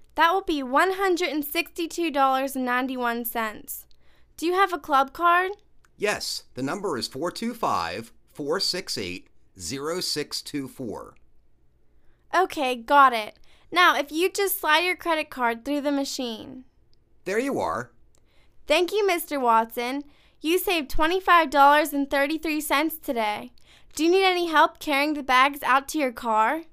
That will be $162.91. Do you have a club card? Yes, the number is 425-468-0624. Okay, got it. Now, if you just slide your credit card through the machine. There you are. Thank you, Mr. Watson. You saved $25.33 today. Do you need any help carrying the bags out to your car?